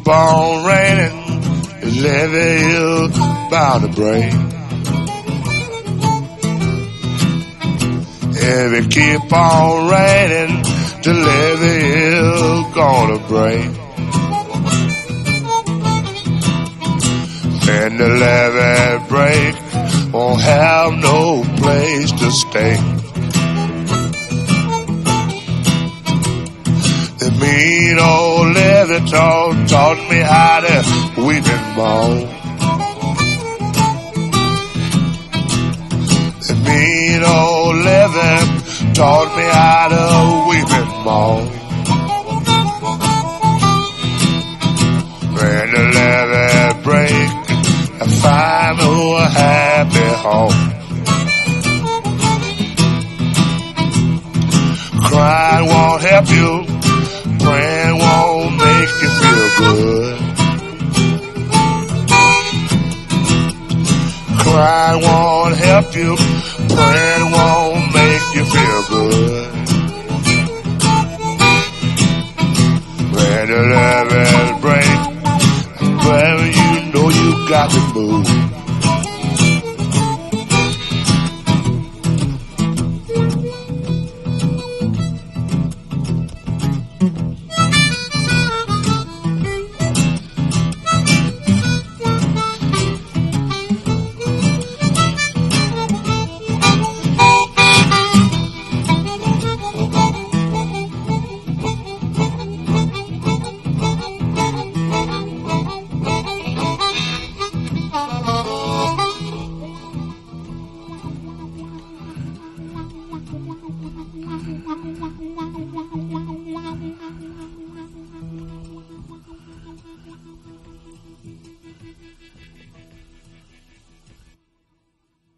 on raining, the levee is bound to break. If it keep on raining, the levee is gonna break. When the levee break, won't have no place to stay. The mean old levee taught me how to weep and moan. The mean old levee taught me how to weep and moan. When the levee break, I find me a happy home. Crying won't help you, praying won't make you feel good. Crying won't help you, praying won't make you feel good. When the levee break, well, you know you got to move. Wow.